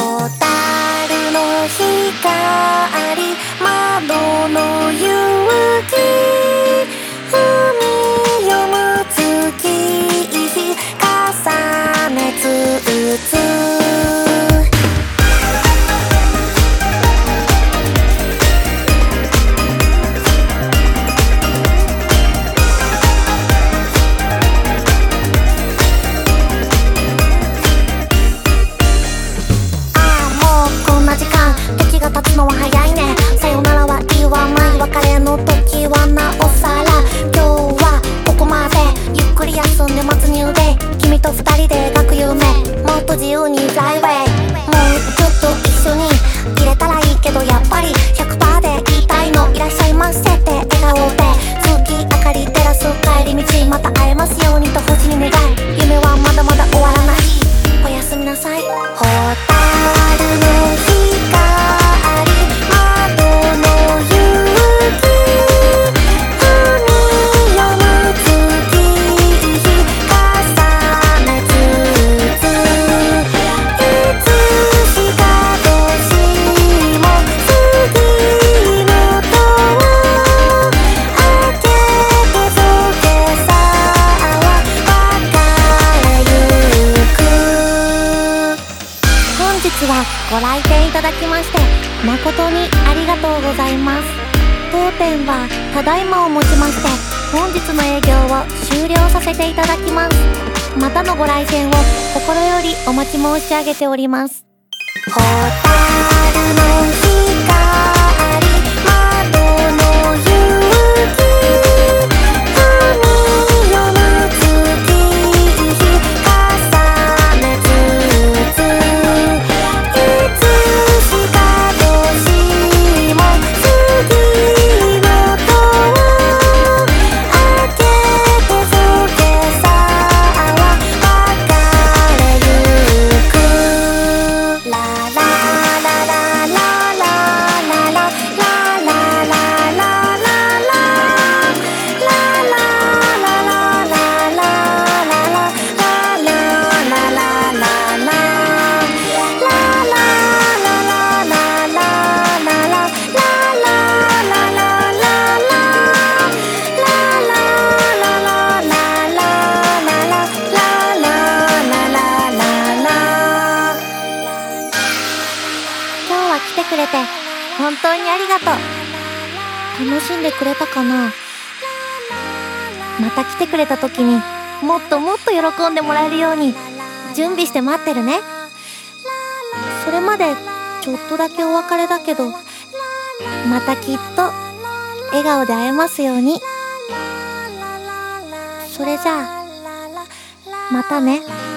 ホタルの光、窓の夕日、踏み読む月日、重ねつつ時が経つのは早いね。さよならは言わない、別れの時はなおさら。今日はここまで、ゆっくり休んで待つニューデイ。君と二人で描く夢、もっと自由にフライウェイ。もうちょっと一緒に入れたらいいけど、やっぱり 100% で言いたいの。いらっしゃいませって笑顔で月明かり照らす帰り道、また会えますようにと星に願い、夢はまだまだ終わらない。おやすみなさい。ホタルの光、ご来店いただきまして誠にありがとうございます。当店はただいまをもちまして本日の営業を終了させていただきます。またのご来店を心よりお待ち申し上げております。ホタルの光、窓の夕日、踏み読む月日、重ねつつ本当にありがとう。楽しんでくれたかな。また来てくれた時にもっともっと喜んでもらえるように準備して待ってるね。それまでちょっとだけお別れだけど、またきっと笑顔で会えますように。それじゃあまたね。